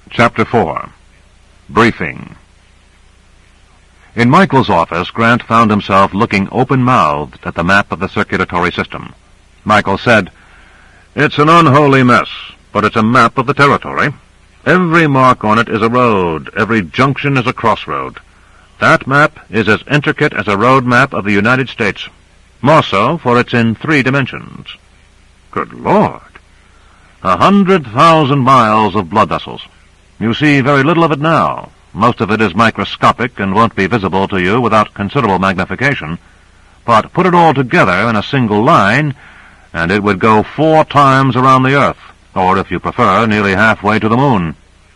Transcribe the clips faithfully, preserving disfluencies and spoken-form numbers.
Chapter four. Briefing. In Michael's office, Grant found himself looking open-mouthed at the map of the circulatory system. Michael said, "It's an unholy mess, but it's a map of the territory. Every mark on it is a road. Every junction is a crossroad. That map is as intricate as a road map of the United States. More so, for it's in three dimensions." Good Lord! A hundred thousand miles of blood vessels. You see very little of it now. Most of it is microscopic and won't be visible to you without considerable magnification. But put it all together in a single line, and it would go four times around the Earth, or, if you prefer, nearly halfway to the Moon.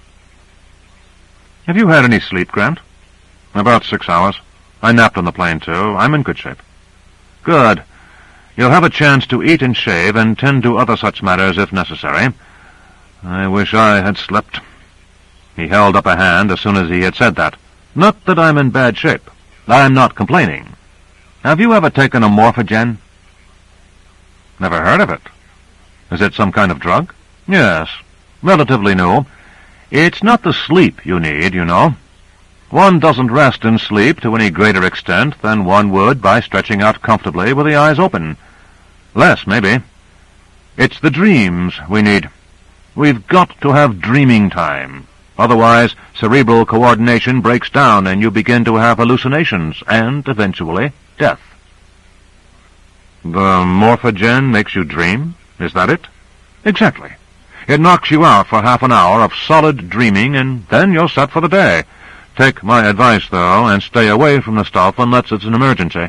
Have you had any sleep, Grant? About six hours. I napped on the plane, too. I'm in good shape. Good. You'll have a chance to eat and shave and tend to other such matters if necessary. I wish I had slept. He held up a hand as soon as he had said that. Not that I'm in bad shape. I'm not complaining. Have you ever taken a Morphogen? Never heard of it. Is it some kind of drug? Yes, relatively new. It's not the sleep you need, you know. One doesn't rest in sleep to any greater extent than one would by stretching out comfortably with the eyes open. Less, maybe. It's the dreams we need. We've got to have dreaming time. Otherwise, cerebral coordination breaks down and you begin to have hallucinations and, eventually, death. The Morphogen makes you dream? Is that it? Exactly. It knocks you out for half an hour of solid dreaming, and then you're set for the day. Take my advice, though, and stay away from the stuff unless it's an emergency.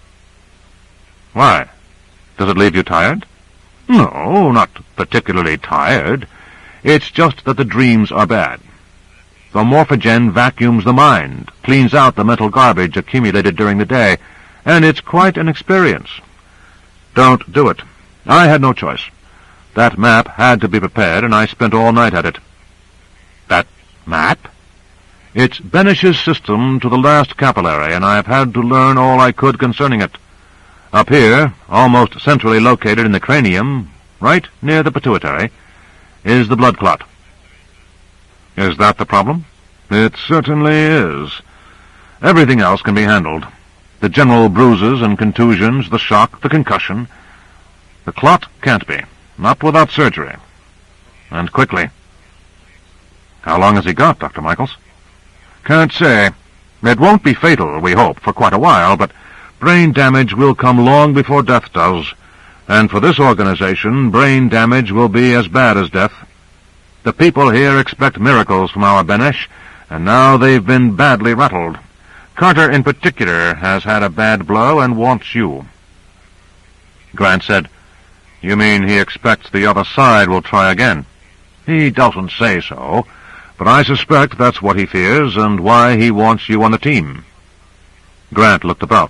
Why? Does it leave you tired? No, not particularly tired. It's just that the dreams are bad. The Morphogen vacuums the mind, cleans out the mental garbage accumulated during the day, and it's quite an experience. Don't do it. I had no choice. That map had to be prepared, and I spent all night at it. That map? It's Benish's system to the last capillary, and I've had to learn all I could concerning it. Up here, almost centrally located in the cranium, right near the pituitary, is the blood clot. Is that the problem? It certainly is. Everything else can be handled. The general bruises and contusions, the shock, the concussion. The clot can't be. Not without surgery. And quickly. How long has he got, Doctor Michaels? Can't say. It won't be fatal, we hope, for quite a while, but brain damage will come long before death does. And for this organization, brain damage will be as bad as death. The people here expect miracles from our Benish, and now they've been badly rattled. Carter, in particular, has had a bad blow and wants you. Grant said, You mean he expects the other side will try again? He doesn't say so, but I suspect that's what he fears and why he wants you on the team. Grant looked about.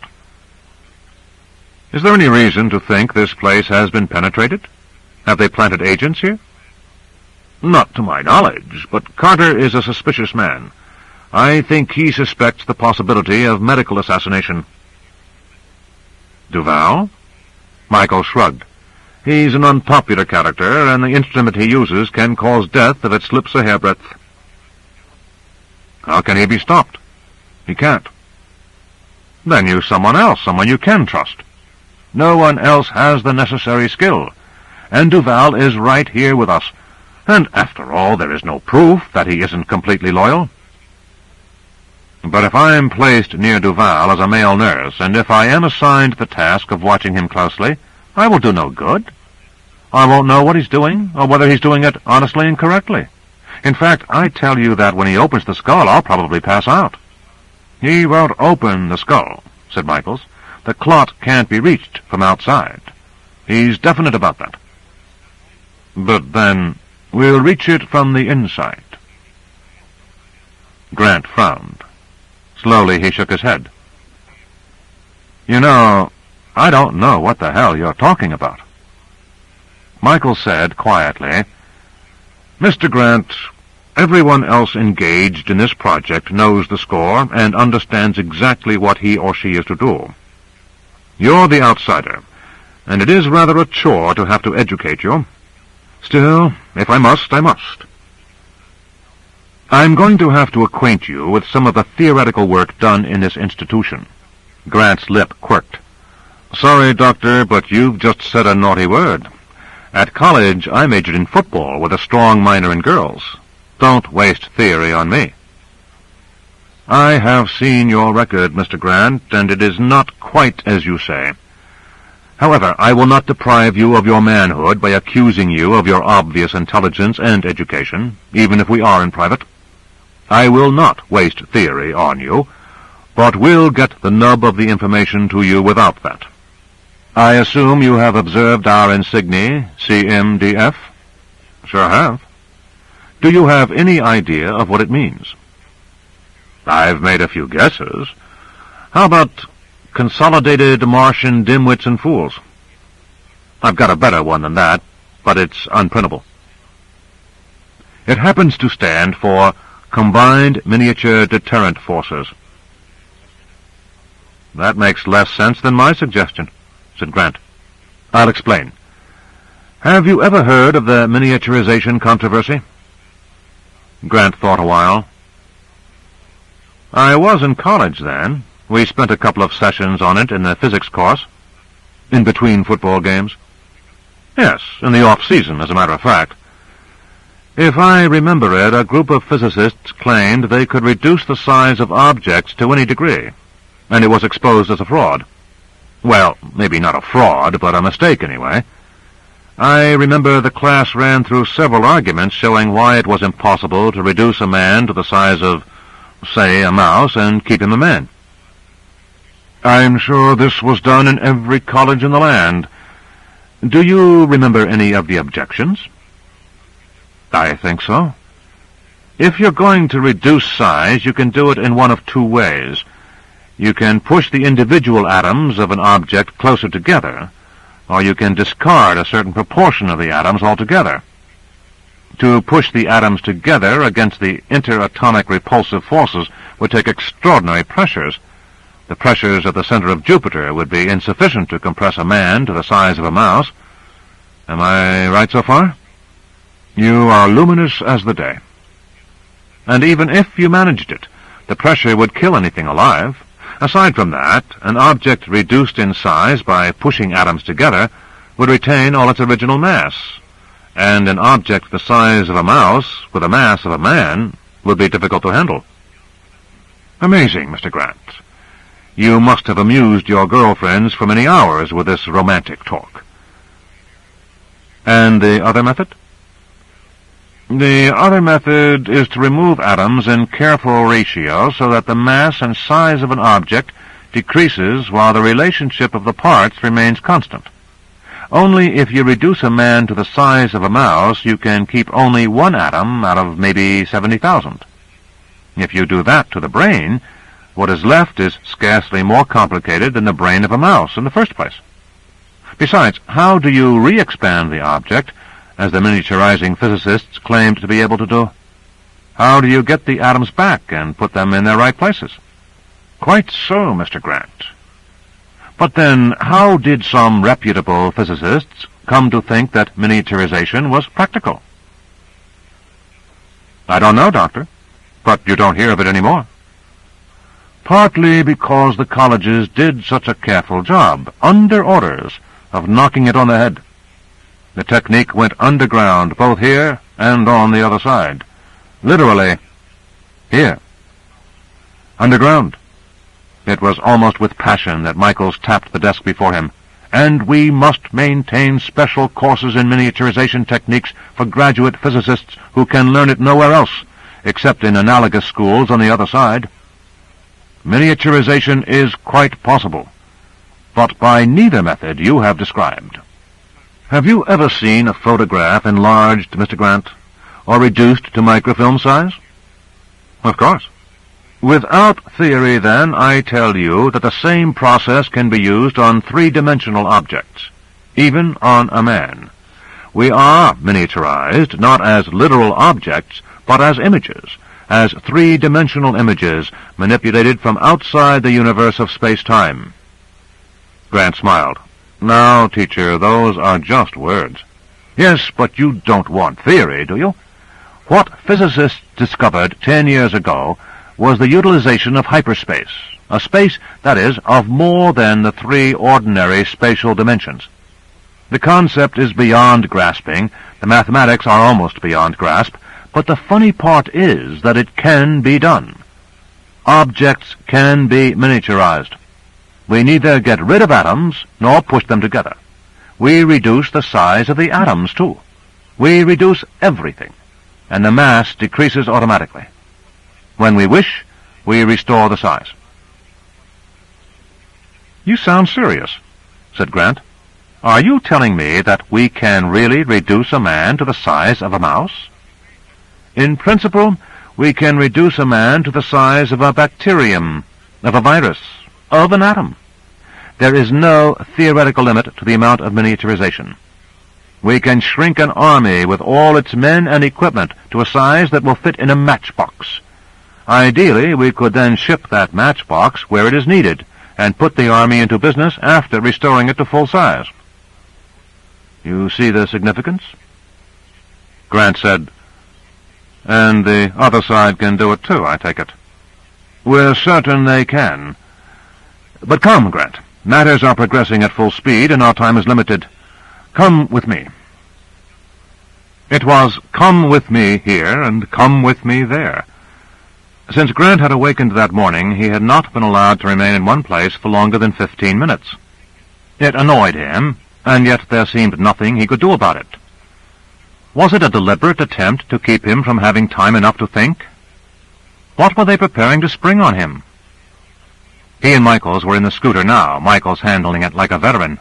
Is there any reason to think this place has been penetrated? Have they planted agents here? Not to my knowledge, but Carter is a suspicious man. I think he suspects the possibility of medical assassination. Duval? Michael shrugged. He's an unpopular character, and the instrument he uses can cause death if it slips a hairbreadth. How can he be stopped? He can't. Then use someone else, someone you can trust. No one else has the necessary skill, and Duval is right here with us. And after all, there is no proof that he isn't completely loyal. But if I am placed near Duval as a male nurse, and if I am assigned the task of watching him closely, I will do no good. I won't know what he's doing, or whether he's doing it honestly and correctly. In fact, I tell you that when he opens the skull, I'll probably pass out. He won't open the skull, said Michaels. The clot can't be reached from outside. He's definite about that. But then, we'll reach it from the inside. Grant frowned. Slowly he shook his head. You know, I don't know what the hell you're talking about. Michael said quietly, Mister Grant, everyone else engaged in this project knows the score and understands exactly what he or she is to do. You're the outsider, and it is rather a chore to have to educate you. Still, if I must, I must. I'm going to have to acquaint you with some of the theoretical work done in this institution. Grant's lip quirked. Sorry, Doctor, but you've just said a naughty word. At college, I majored in football with a strong minor in girls. Don't waste theory on me. I have seen your record, Mister Grant, and it is not quite as you say. However, I will not deprive you of your manhood by accusing you of your obvious intelligence and education, even if we are in private. I will not waste theory on you, but will get the nub of the information to you without that. I assume you have observed our insignia, C M D F? Sure have. Do you have any idea of what it means? I've made a few guesses. How about Consolidated Martian Dimwits and Fools? I've got a better one than that, but it's unprintable. It happens to stand for Combined Miniature Deterrent Forces. That makes less sense than my suggestion, said Grant. I'll explain. Have you ever heard of the miniaturization controversy? Grant thought a while. I was in college then. We spent a couple of sessions on it in the physics course. In between football games? Yes, in the off-season, as a matter of fact. If I remember it, a group of physicists claimed they could reduce the size of objects to any degree, and it was exposed as a fraud. Well, maybe not a fraud, but a mistake anyway. I remember the class ran through several arguments showing why it was impossible to reduce a man to the size of, say, a mouse and keep him a man. I'm sure this was done in every college in the land. Do you remember any of the objections? I think so. If you're going to reduce size, you can do it in one of two ways. You can push the individual atoms of an object closer together, or you can discard a certain proportion of the atoms altogether. To push the atoms together against the interatomic repulsive forces would take extraordinary pressures. The pressures at the center of Jupiter would be insufficient to compress a man to the size of a mouse. Am I right so far? You are luminous as the day. And even if you managed it, the pressure would kill anything alive. Aside from that, an object reduced in size by pushing atoms together would retain all its original mass, and an object the size of a mouse with the mass of a man would be difficult to handle. Amazing, Mister Grant. You must have amused your girlfriends for many hours with this romantic talk. And the other method? The other method is to remove atoms in careful ratio so that the mass and size of an object decreases while the relationship of the parts remains constant. Only if you reduce a man to the size of a mouse, you can keep only one atom out of maybe seventy thousand. If you do that to the brain, what is left is scarcely more complicated than the brain of a mouse in the first place. Besides, how do you re-expand the object, as the miniaturizing physicists claimed to be able to do? How do you get the atoms back and put them in their right places? Quite so, Mister Grant. But then, how did some reputable physicists come to think that miniaturization was practical? I don't know, Doctor, but you don't hear of it anymore. Partly because the colleges did such a careful job, under orders, of knocking it on the head. The technique went underground, both here and on the other side. Literally, here. Underground. It was almost with passion that Michaels tapped the desk before him. And we must maintain special courses in miniaturization techniques for graduate physicists who can learn it nowhere else, except in analogous schools on the other side. Miniaturization is quite possible, but by neither method you have described. Have you ever seen a photograph enlarged, Mister Grant, or reduced to microfilm size? Of course. Without theory, then, I tell you that the same process can be used on three-dimensional objects, even on a man. We are miniaturized, not as literal objects, but as images, as three-dimensional images manipulated from outside the universe of space-time. Grant smiled. Now, teacher, those are just words. Yes, but you don't want theory, do you? What physicists discovered ten years ago was the utilization of hyperspace, a space, that is, of more than the three ordinary spatial dimensions. The concept is beyond grasping, the mathematics are almost beyond grasp, but the funny part is that it can be done. Objects can be miniaturized. We neither get rid of atoms nor push them together. We reduce the size of the atoms, too. We reduce everything, and the mass decreases automatically. When we wish, we restore the size. "You sound serious," said Grant. "Are you telling me that we can really reduce a man to the size of a mouse?" "In principle, we can reduce a man to the size of a bacterium, of a virus, of an atom. There is no theoretical limit to the amount of miniaturization. We can shrink an army with all its men and equipment to a size that will fit in a matchbox. Ideally, we could then ship that matchbox where it is needed and put the army into business after restoring it to full size." "You see the significance?" Grant said, "And the other side can do it too, I take it." "We're certain they can. But come, Grant. Matters are progressing at full speed, and our time is limited. Come with me." It was come with me here and come with me there. Since Grant had awakened that morning, he had not been allowed to remain in one place for longer than fifteen minutes. It annoyed him, and yet there seemed nothing he could do about it. Was it a deliberate attempt to keep him from having time enough to think? What were they preparing to spring on him? He and Michaels were in the scooter now, Michaels handling it like a veteran.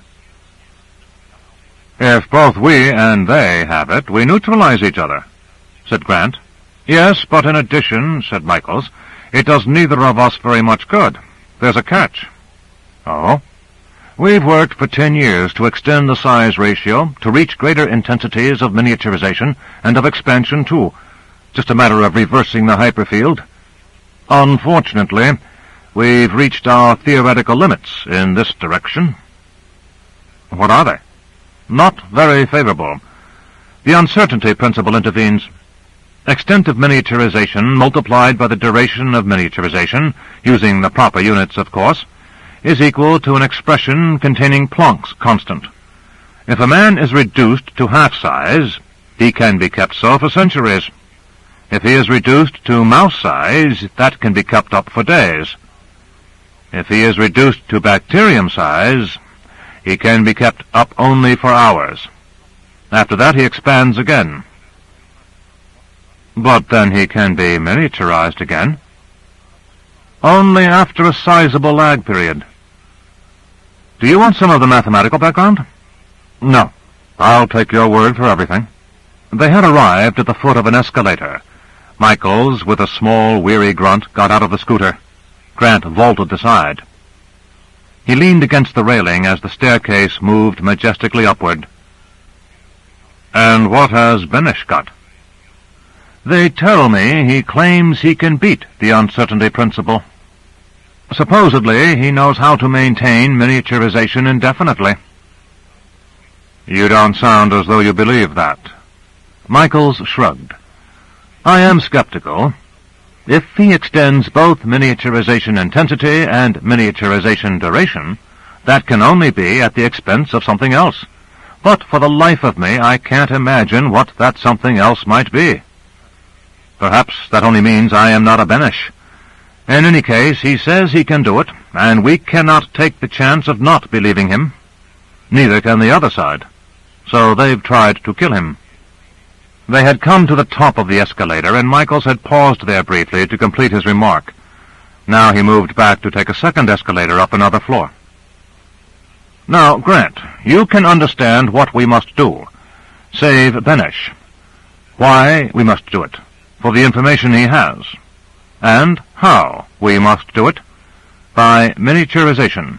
"If both we and they have it, we neutralize each other," said Grant. "Yes, but in addition," said Michaels, "it does neither of us very much good. There's a catch." "Oh?" "We've worked for ten years to extend the size ratio, to reach greater intensities of miniaturization and of expansion, too. Just a matter of reversing the hyperfield. Unfortunately, we've reached our theoretical limits in this direction." "What are they?" "Not very favorable. The uncertainty principle intervenes. Extent of miniaturization multiplied by the duration of miniaturization, using the proper units, of course, is equal to an expression containing Planck's constant. If a man is reduced to half-size, he can be kept so for centuries. If he is reduced to mouse-size, that can be kept up for days. If he is reduced to bacterium size, he can be kept up only for hours. After that he expands again." "But then he can be miniaturized again?" "Only after a sizable lag period. Do you want some of the mathematical background?" "No. I'll take your word for everything." They had arrived at the foot of an escalator. Michaels, with a small, weary grunt, got out of the scooter. Grant vaulted the side. He leaned against the railing as the staircase moved majestically upward. "And what has Benesch got?" "They tell me he claims he can beat the uncertainty principle. Supposedly, he knows how to maintain miniaturization indefinitely." "You don't sound as though you believe that." Michaels shrugged. "I am skeptical. If he extends both miniaturization intensity and miniaturization duration, that can only be at the expense of something else. But for the life of me, I can't imagine what that something else might be. Perhaps that only means I am not a Benesch. In any case, he says he can do it, and we cannot take the chance of not believing him. Neither can the other side. So they've tried to kill him." They had come to the top of the escalator, and Michaels had paused there briefly to complete his remark. Now he moved back to take a second escalator up another floor. "Now, Grant, you can understand what we must do. Save Benesch. Why we must do it, for the information he has. And how we must do it. By miniaturization."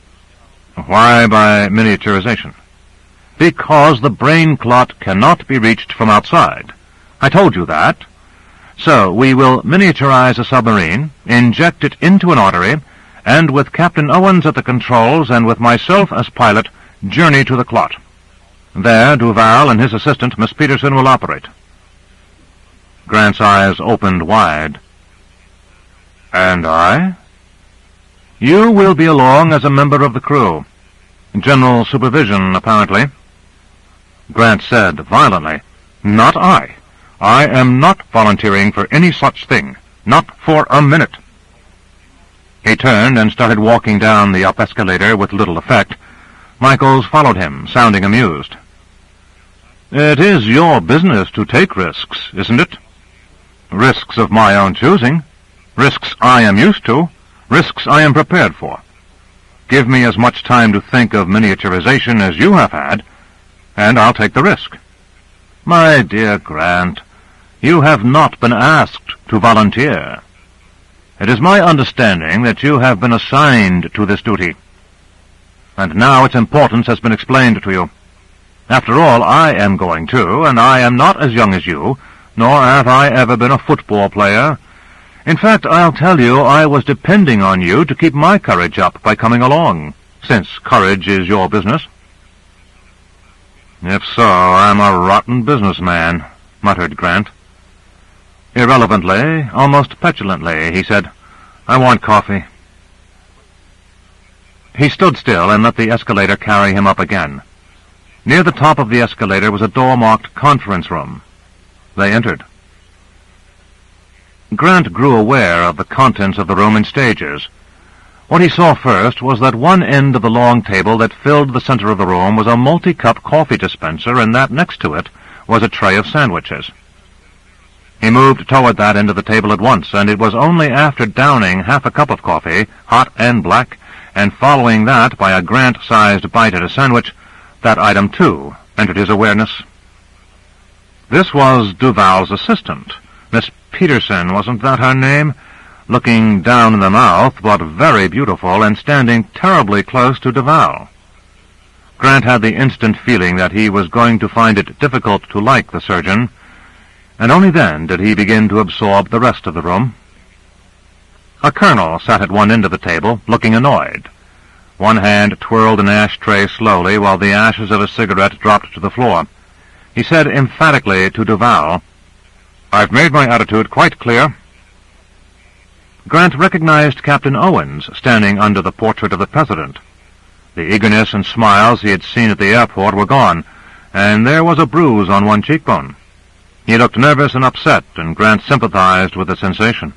"Why by miniaturization?" "Because the brain clot cannot be reached from outside. I told you that. So we will miniaturize a submarine, inject it into an artery, and with Captain Owens at the controls and with myself as pilot, journey to the clot. There Duval and his assistant, Miss Peterson, will operate." Grant's eyes opened wide. And I? You will be along as a member of the crew. General supervision, apparently. Grant said violently, Not I. I am not volunteering for any such thing. Not for a minute. He turned and started walking down the up escalator with little effect. Michaels followed him, sounding amused. It is your business to take risks, isn't it? Risks of my own choosing. Risks I am used to. Risks I am prepared for. Give me as much time to think of miniaturization as you have had, and I'll take the risk. My dear Grant, you have not been asked to volunteer. It is my understanding that you have been assigned to this duty, and now its importance has been explained to you. After all, I am going too, and I am not as young as you, nor have I ever been a football player. In fact, I'll tell you I was depending on you to keep my courage up by coming along, since courage is your business. If so, I'm a rotten businessman, muttered Grant. Irrelevantly, almost petulantly, he said, I want coffee. He stood still and let the escalator carry him up again. Near the top of the escalator was a door marked conference room. They entered. Grant grew aware of the contents of the room in stages. What he saw first was that one end of the long table that filled the center of the room was a multi-cup coffee dispenser, and that next to it was a tray of sandwiches. He moved toward that end of the table at once, and it was only after downing half a cup of coffee, hot and black, and following that by a Grant-sized bite at a sandwich, that item, too, entered his awareness. This was Duval's assistant, Miss Peterson, wasn't that her name? Looking down in the mouth, but very beautiful, and standing terribly close to Duval. Grant had the instant feeling that he was going to find it difficult to like the surgeon, and only then did he begin to absorb the rest of the room. A colonel sat at one end of the table, looking annoyed. One hand twirled an ashtray slowly while the ashes of a cigarette dropped to the floor. He said emphatically to Duval, I've made my attitude quite clear. Grant recognized Captain Owens standing under the portrait of the President. The eagerness and smiles he had seen at the airport were gone, and there was a bruise on one cheekbone. He looked nervous and upset, and Grant sympathized with the sensation.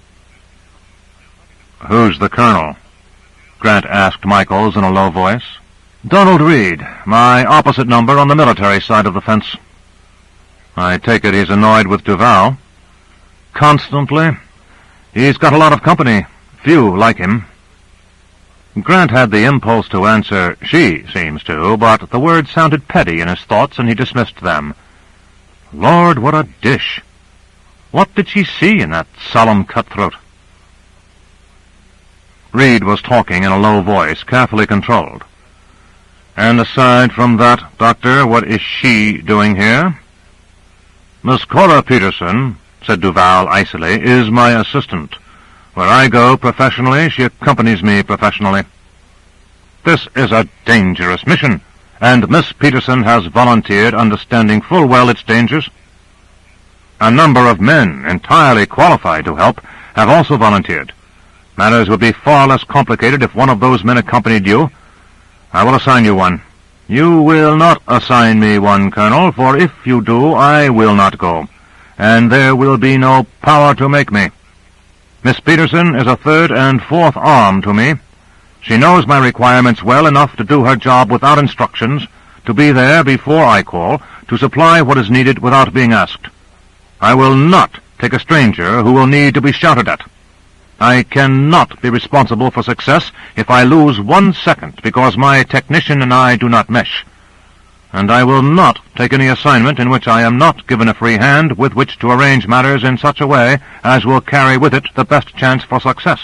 Who's the colonel? Grant asked Michaels in a low voice. Donald Reed, my opposite number on the military side of the fence. I take it he's annoyed with Duval. Constantly. He's got a lot of company. Few like him. Grant had the impulse to answer, she seems to, but the words sounded petty in his thoughts, and he dismissed them. Lord, what a dish! What did she see in that solemn cutthroat? Reed was talking in a low voice, carefully controlled. And aside from that, Doctor, what is she doing here? Miss Cora Peterson, said Duval icily, is my assistant. Where I go professionally, she accompanies me professionally. This is a dangerous mission, and Miss Peterson has volunteered, understanding full well its dangers. A number of men, entirely qualified to help, have also volunteered. Matters would be far less complicated if one of those men accompanied you. I will assign you one. You will not assign me one, Colonel, for if you do, I will not go, and there will be no power to make me. Miss Peterson is a third and fourth arm to me. She knows my requirements well enough to do her job without instructions, to be there before I call, to supply what is needed without being asked. I will not take a stranger who will need to be shouted at. I cannot be responsible for success if I lose one second because my technician and I do not mesh. And I will not take any assignment in which I am not given a free hand with which to arrange matters in such a way as will carry with it the best chance for success.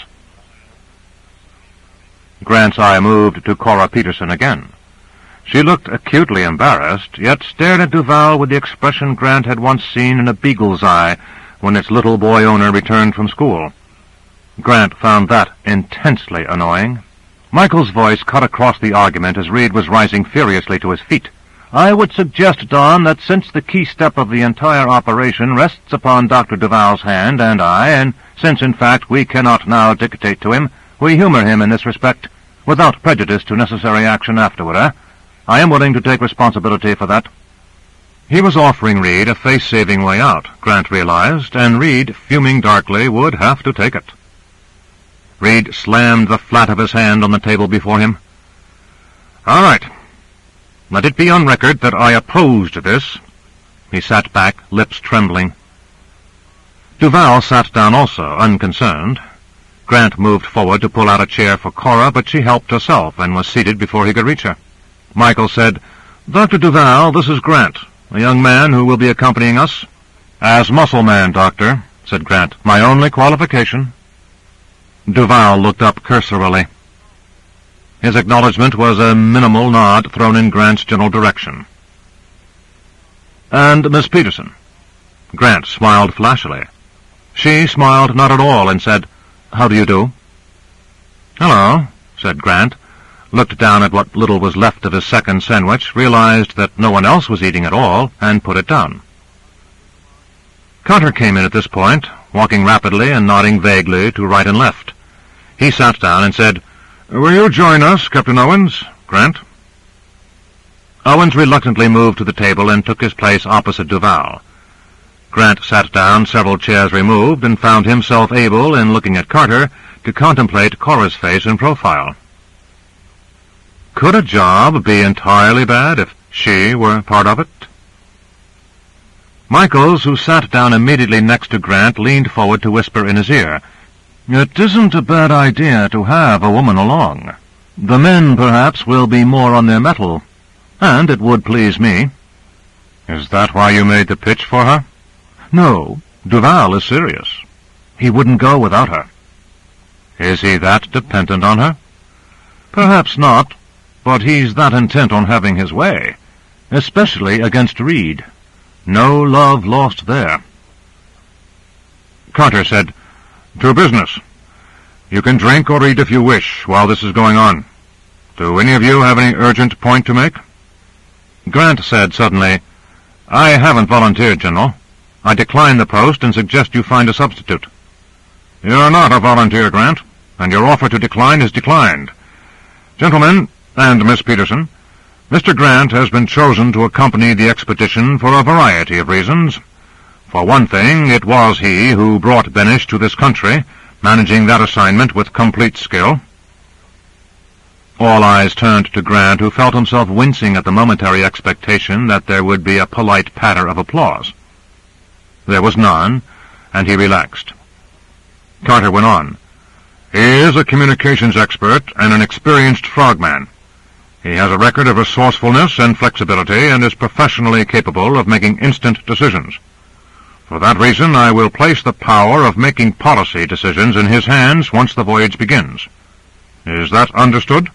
Grant's eye moved to Cora Peterson again. She looked acutely embarrassed, yet stared at Duval with the expression Grant had once seen in a beagle's eye when its little boy owner returned from school. Grant found that intensely annoying. Michael's voice cut across the argument as Reed was rising furiously to his feet. I would suggest, Don, that since the key step of the entire operation rests upon Doctor Duval's hand and I, and since, in fact, we cannot now dictate to him, we humor him in this respect, without prejudice to necessary action afterward, eh? I am willing to take responsibility for that." He was offering Reed a face-saving way out, Grant realized, and Reed, fuming darkly, would have to take it. Reed slammed the flat of his hand on the table before him. "All right. Let it be on record that I opposed this." He sat back, lips trembling. Duval sat down also, unconcerned. Grant moved forward to pull out a chair for Cora, but she helped herself and was seated before he could reach her. Michael said, "Doctor Duval, this is Grant, a young man who will be accompanying us." "As muscle man, Doctor," said Grant. "My only qualification." Duval looked up cursorily. His acknowledgment was a minimal nod thrown in Grant's general direction. "And Miss Peterson?" Grant smiled flashily. She smiled not at all and said, "How do you do?" "Hello," said Grant, looked down at what little was left of his second sandwich, realized that no one else was eating at all, and put it down. Carter came in at this point, walking rapidly and nodding vaguely to right and left. He sat down and said, "Will you join us, Captain Owens?" "Grant." Owens reluctantly moved to the table and took his place opposite Duval. Grant sat down several chairs removed and found himself able, in looking at Carter, to contemplate Cora's face in profile. Could a job be entirely bad if she were part of it? Michaels, who sat down immediately next to Grant, leaned forward to whisper in his ear, "It isn't a bad idea to have a woman along. The men, perhaps, will be more on their mettle, and it would please me." "Is that why you made the pitch for her?" "No, Duval is serious. He wouldn't go without her." "Is he that dependent on her?" "Perhaps not, but he's that intent on having his way, especially against Reed. No love lost there." Carter said, "To business. You can drink or eat if you wish while this is going on. Do any of you have any urgent point to make?" Grant said suddenly, "I haven't volunteered, General. I decline the post and suggest you find a substitute." "You're not a volunteer, Grant, and your offer to decline is declined. Gentlemen, and Miss Peterson, Mister Grant has been chosen to accompany the expedition for a variety of reasons. For one thing, it was he who brought Benish to this country, managing that assignment with complete skill." All eyes turned to Grant, who felt himself wincing at the momentary expectation that there would be a polite patter of applause. There was none, and he relaxed. Carter went on. "He is a communications expert and an experienced frogman. He has a record of resourcefulness and flexibility and is professionally capable of making instant decisions. For that reason, I will place the power of making policy decisions in his hands once the voyage begins. Is that understood?"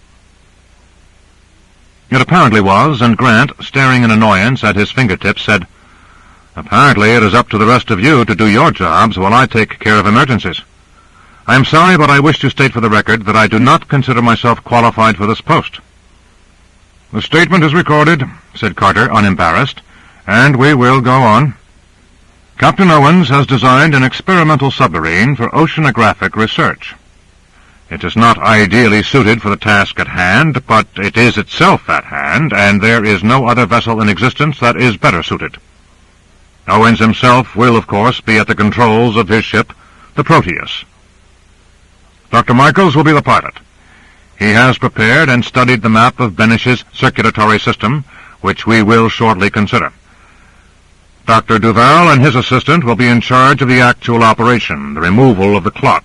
It apparently was, and Grant, staring in annoyance at his fingertips, said, "Apparently it is up to the rest of you to do your jobs while I take care of emergencies. I am sorry, but I wish to state for the record that I do not consider myself qualified for this post." "The statement is recorded," said Carter, unembarrassed, "and we will go on. Captain Owens has designed an experimental submarine for oceanographic research. It is not ideally suited for the task at hand, but it is itself at hand, and there is no other vessel in existence that is better suited. Owens himself will, of course, be at the controls of his ship, the Proteus. Doctor Michaels will be the pilot. He has prepared and studied the map of Benish's circulatory system, which we will shortly consider. Doctor Duval and his assistant will be in charge of the actual operation, the removal of the clot.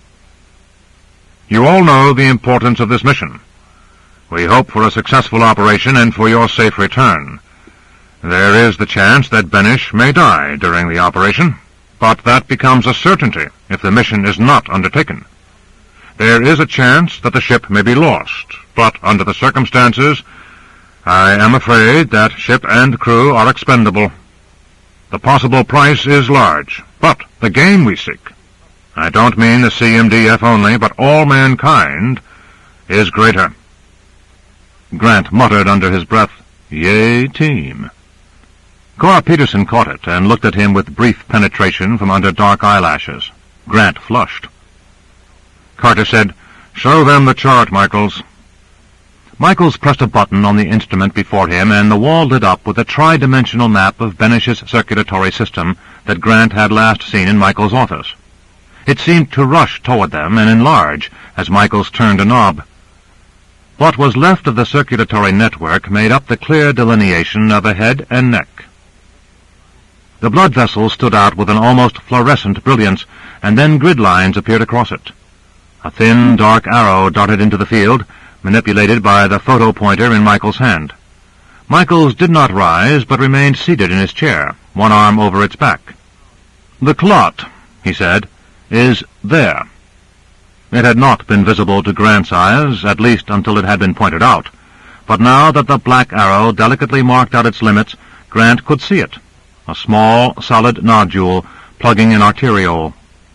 You all know the importance of this mission. We hope for a successful operation and for your safe return. There is the chance that Benish may die during the operation, but that becomes a certainty if the mission is not undertaken. There is a chance that the ship may be lost, but under the circumstances, I am afraid that ship and crew are expendable. The possible price is large, but the gain we seek, I don't mean the C M D F only, but all mankind, is greater." Grant muttered under his breath, Yea, team. Cora Peterson caught it and looked at him with brief penetration from under dark eyelashes. Grant flushed. Carter said, "Show them the chart, Michaels." Michaels pressed a button on the instrument before him, and the wall lit up with a tri-dimensional map of Benish's circulatory system that Grant had last seen in Michaels' office. It seemed to rush toward them and enlarge as Michaels turned a knob. What was left of the circulatory network made up the clear delineation of a head and neck. The blood vessels stood out with an almost fluorescent brilliance, and then grid lines appeared across it. A thin, dark arrow darted into the field, manipulated by the photo pointer in Michaels' hand. Michaels did not rise, but remained seated in his chair, one arm over its back. "The clot," he said, "is there." It had not been visible to Grant's eyes, at least until it had been pointed out, but now that the black arrow delicately marked out its limits, Grant could see it, a small, solid nodule plugging an arteriole.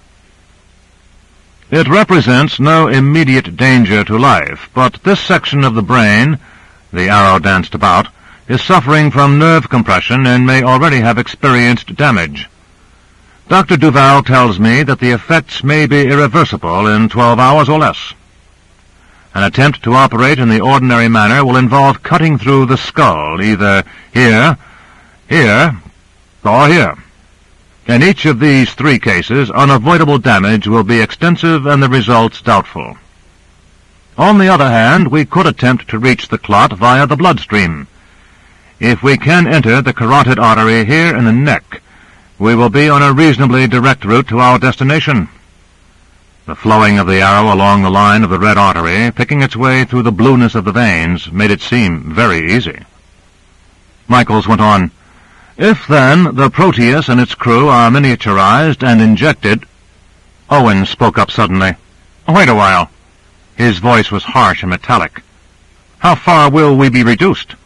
"It represents no immediate danger to life, but this section of the brain," the arrow danced about, "is suffering from nerve compression and may already have experienced damage. Doctor Duval tells me that the effects may be irreversible in twelve hours or less. An attempt to operate in the ordinary manner will involve cutting through the skull, either here, here, or here. In each of these three cases, unavoidable damage will be extensive and the results doubtful. On the other hand, we could attempt to reach the clot via the bloodstream. If we can enter the carotid artery here in the neck, we will be on a reasonably direct route to our destination." The flowing of the arrow along the line of the red artery, picking its way through the blueness of the veins, made it seem very easy. Michaels went on, "If, then, the Proteus and its crew are miniaturized and injected—" Owen spoke up suddenly. "Wait a while." His voice was harsh and metallic. "How far will we be reduced?"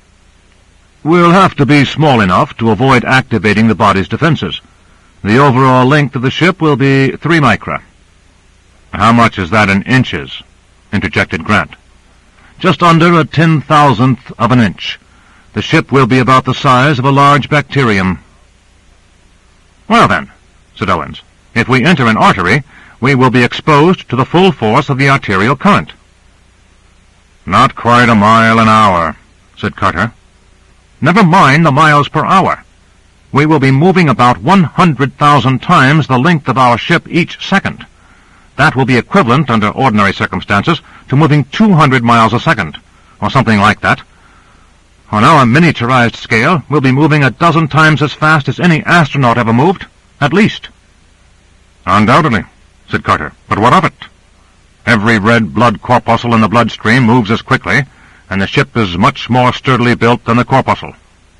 "We'll have to be small enough to avoid activating the body's defenses. The overall length of the ship will be three micra." "How much is that in inches?" interjected Grant. "Just under a ten-thousandth of an inch. The ship will be about the size of a large bacterium." "Well, then," said Owens, "if we enter an artery, we will be exposed to the full force of the arterial current." "Not quite a mile an hour," said Carter. "Never mind the miles per hour. We will be moving about one hundred thousand times the length of our ship each second. That will be equivalent, under ordinary circumstances, to moving two hundred miles a second, or something like that. On our miniaturized scale, we'll be moving a dozen times as fast as any astronaut ever moved, at least." "Undoubtedly," said Carter. "But what of it? Every red blood corpuscle in the bloodstream moves as quickly, and the ship is much more sturdily built than the corpuscle."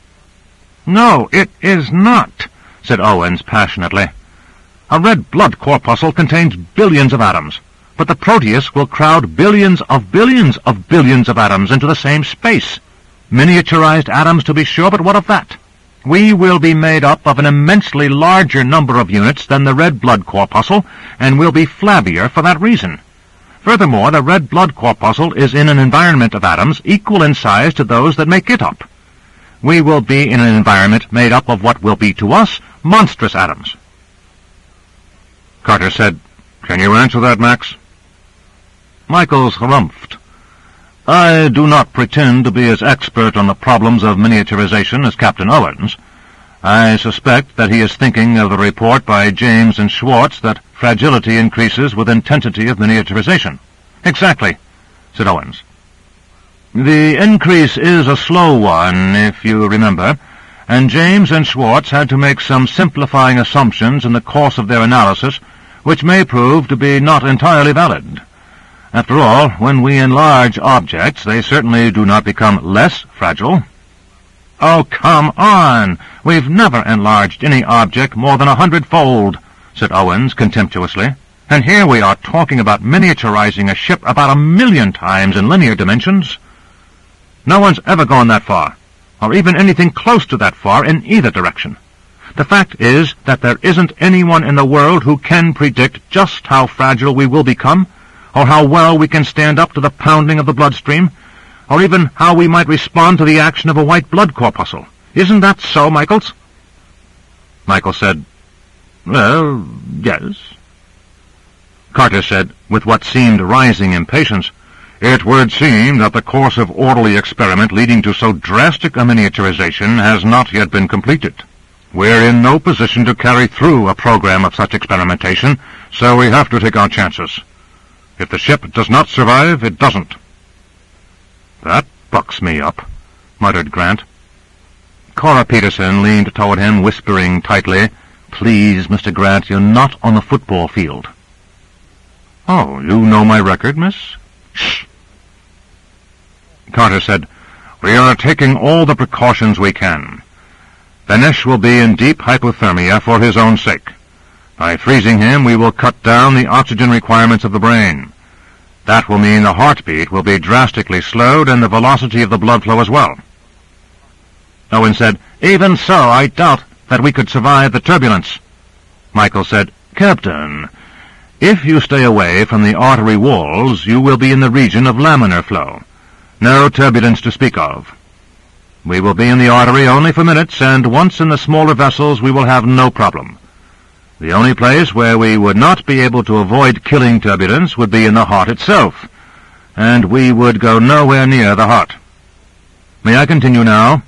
"No, it is not," said Owens passionately. "A red blood corpuscle contains billions of atoms, but the Proteus will crowd billions of billions of billions of atoms into the same space. Miniaturized atoms, to be sure, but what of that? We will be made up of an immensely larger number of units than the red blood corpuscle, and will be flabbier for that reason. Furthermore, the red blood corpuscle is in an environment of atoms equal in size to those that make it up. We will be in an environment made up of what will be to us monstrous atoms." Carter said, "Can you answer that, Max?" Michaels harumphed. "I do not pretend to be as expert on the problems of miniaturization as Captain Owens. I suspect that he is thinking of the report by James and Schwartz that fragility increases with intensity of miniaturization." "Exactly," said Owens. "The increase is a slow one, if you remember, and James and Schwartz had to make some simplifying assumptions in the course of their analysis, which may prove to be not entirely valid. After all, when we enlarge objects, they certainly do not become less fragile." "Oh, come on! We've never enlarged any object more than a hundredfold," said Owens contemptuously. "And here we are talking about miniaturizing a ship about a million times in linear dimensions. No one's ever gone that far, or even anything close to that far in either direction. The fact is that there isn't anyone in the world who can predict just how fragile we will become, or how well we can stand up to the pounding of the bloodstream, or even how we might respond to the action of a white blood corpuscle. Isn't that so, Michaels?" Michaels said, "Well, yes." Carter said, with what seemed rising impatience, "It would seem that the course of orderly experiment leading to so drastic a miniaturization has not yet been completed. We're in no position to carry through a program of such experimentation, so we have to take our chances. If the ship does not survive, it doesn't." "That bucks me up," muttered Grant. Cora Peterson leaned toward him, whispering tightly, "Please, Mister Grant, you're not on the football field." "Oh, you know my record, miss?" "Shh." Carter said, "We are taking all the precautions we can. Benesch will be in deep hypothermia for his own sake. By freezing him, we will cut down the oxygen requirements of the brain. That will mean the heartbeat will be drastically slowed and the velocity of the blood flow as well." Owen said, "Even so, I doubt that we could survive the turbulence." Michael said, "Captain, if you stay away from the artery walls, you will be in the region of laminar flow. No turbulence to speak of. We will be in the artery only for minutes, and once in the smaller vessels we will have no problem. The only place where we would not be able to avoid killing turbulence would be in the heart itself, and we would go nowhere near the heart. May I continue now?"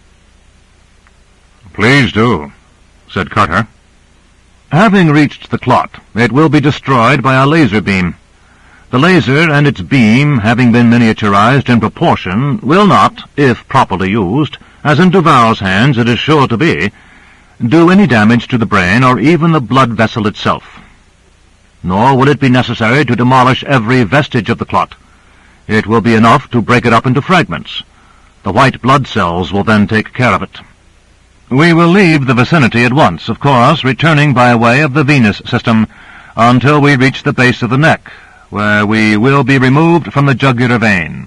"Please do," said Carter. "Having reached the clot, it will be destroyed by a laser beam. The laser and its beam, having been miniaturized in proportion, will not, if properly used, as in Duval's hands it is sure to be, do any damage to the brain or even the blood vessel itself. Nor will it be necessary to demolish every vestige of the clot. It will be enough to break it up into fragments. The white blood cells will then take care of it. We will leave the vicinity at once, of course, returning by way of the venous system, until we reach the base of the neck, where we will be removed from the jugular vein."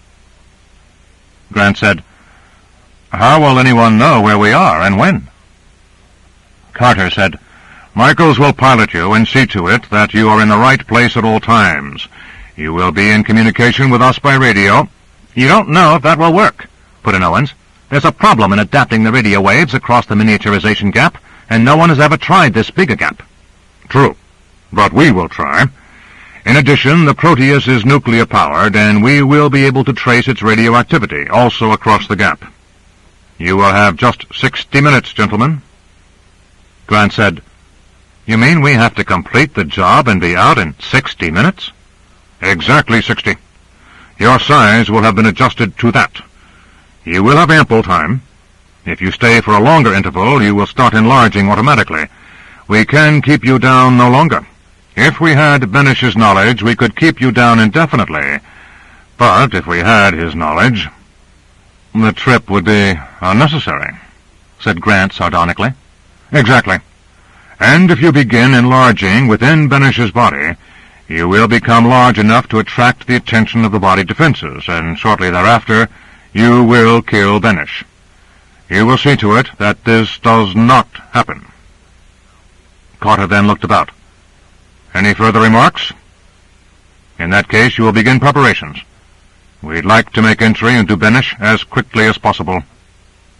Grant said, "How will anyone know where we are and when?" Carter said, "Michaels will pilot you and see to it that you are in the right place at all times. You will be in communication with us by radio." "You don't know if that will work," put in Owens. "There's a problem in adapting the radio waves across the miniaturization gap, and no one has ever tried this big a gap." "True, but we will try. In addition, the Proteus is nuclear-powered, and we will be able to trace its radioactivity, also across the gap. You will have just sixty minutes, gentlemen." Grant said, "You mean we have to complete the job and be out in sixty minutes?" "Exactly sixty. Your size will have been adjusted to that. You will have ample time. If you stay for a longer interval, you will start enlarging automatically. We can keep you down no longer. If we had Benesch's knowledge, we could keep you down indefinitely. But if we had his knowledge, the trip would be unnecessary," said Grant sardonically. "Exactly. And if you begin enlarging within Benesch's body, you will become large enough to attract the attention of the body defenses, and shortly thereafter you will kill Benesch. You will see to it that this does not happen." Carter then looked about. "Any further remarks? In that case, you will begin preparations. We'd like to make entry into Benesch as quickly as possible."